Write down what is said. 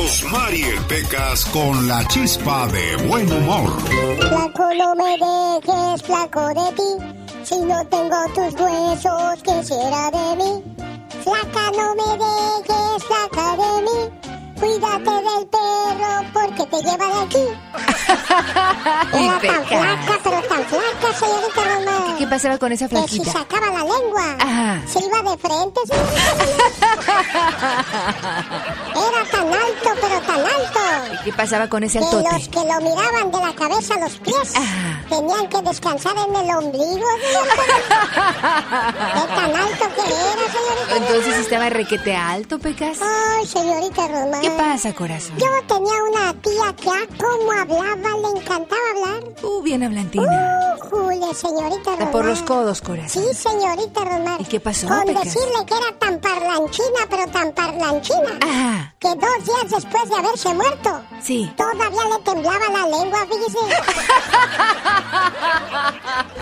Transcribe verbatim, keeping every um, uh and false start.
Rosmarie Pecas con la chispa de buen humor. Flaco, no me dejes, flaco, de ti. Si no tengo tus huesos, ¿qué será de mí? Flaca, no me dejes, flaca de mí. Cuídate del perro porque te lleva de aquí. Era tan flaca, pero tan flaca, señorita Roma. ¿Qué pasaba con esa flaquita? Que si sacaba la lengua, Ajá. se iba de frente. Era tan alto, pero tan alto. ¿Qué pasaba con ese Que altote? los que lo miraban de la cabeza a los pies Ajá. tenían que descansar en el ombligo. De tan alto que era, señorita. Entonces estaba requete alto, Pecas. Ay, señorita Román. ¿Qué pasa, corazón? Yo tenía una tía que a cómo hablaba, le encantaba hablar. Uh, bien hablantina. Uh, Julia, señorita Román. Por los codos, corazón. Sí, señorita Román. ¿Y qué pasó, Con Pecas? decirle que era tan parlanchina, pero tan parlanchina. Ajá. Que dos días después de haberse muerto, Sí. todavía le temblaba la lengua, fíjese.